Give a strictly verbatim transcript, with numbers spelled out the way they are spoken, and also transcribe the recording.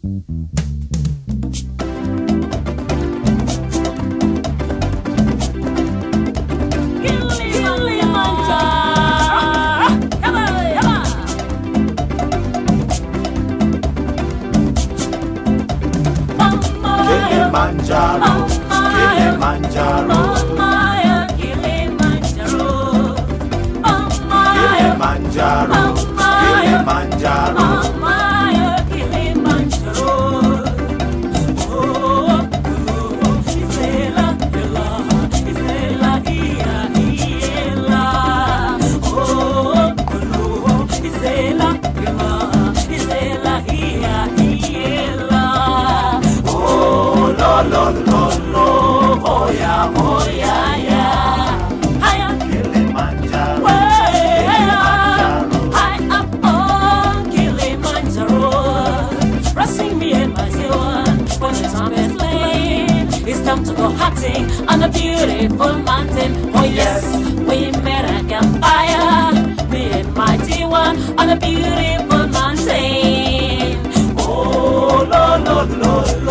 Kilimanjaro, Kilimanjaro, Kilimanjaro, Kilimanjaro, Lo, lo, lo, oh yeah, oh yeah, yeah. Higher Kilimanjaro, Kilimanjaro, high up on Kilimanjaro, pressing me in my one. When the time is late, it's time to go hunting on a beautiful mountain. Oh yes, we met a campfire, me and my T one on a beautiful mountain. oh lo, lo, lo, lo.